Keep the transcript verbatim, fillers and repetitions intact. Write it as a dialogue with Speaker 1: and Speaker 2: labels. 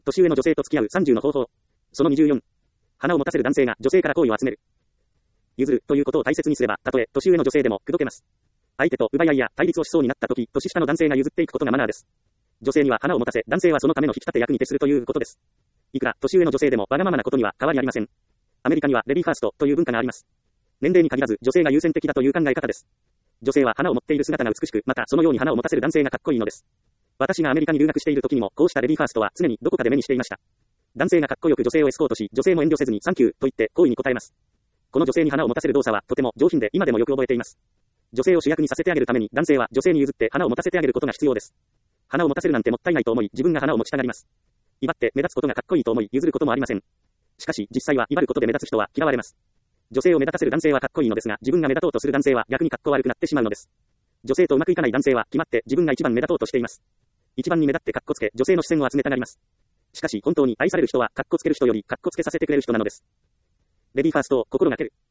Speaker 1: 年上の女性と付き合うさんじゅうの方法。そのにじゅうよん。花を持たせる男性が女性から好意を集める。譲るということを大切にすれば、たとえ年上の女性でも口説けます。相手と奪い合いや対立をしそうになった時、年下の男性が譲っていくことがマナーです。女性には花を持たせ、男性はそのための引き立て役に徹するということです。いくら年上の女性でもわがままなことには変わりありません。アメリカにはレディーファーストという文化があります。年齢に限らず女性が優先的だという考え方です。女性は花を持っている姿が美しく、またそのように花を持たせる男性がかっこいいのです。私がアメリカに留学している時にも、こうしたレディーファーストは常にどこかで目にしていました。男性がかっこよく女性をエスコートし、女性も遠慮せずにサンキューと言って好意に応えます。この女性に花を持たせる動作はとても上品で今でもよく覚えています。女性を主役にさせてあげるために男性は女性に譲って花を持たせてあげることが必要です。花を持たせるなんてもったいないと思い、自分が花を持ちたがります。威張って目立つことがかっこいいと思い、譲ることもありません。しかし実際は威張ることで目立つ人は嫌われます。女性を目立たせる男性はかっこいいのですが、自分が目立とうとする男性は逆にかっこ悪くなってしまうのです。女性とうまくいかない男性は決まって自分が一番目立とうとしています。一番に目立ってかっこつけ、女性の視線を集めたがります。しかし本当に愛される人はかっこつける人よりかっこつけさせてくれる人なのです。レディーファーストを心がける。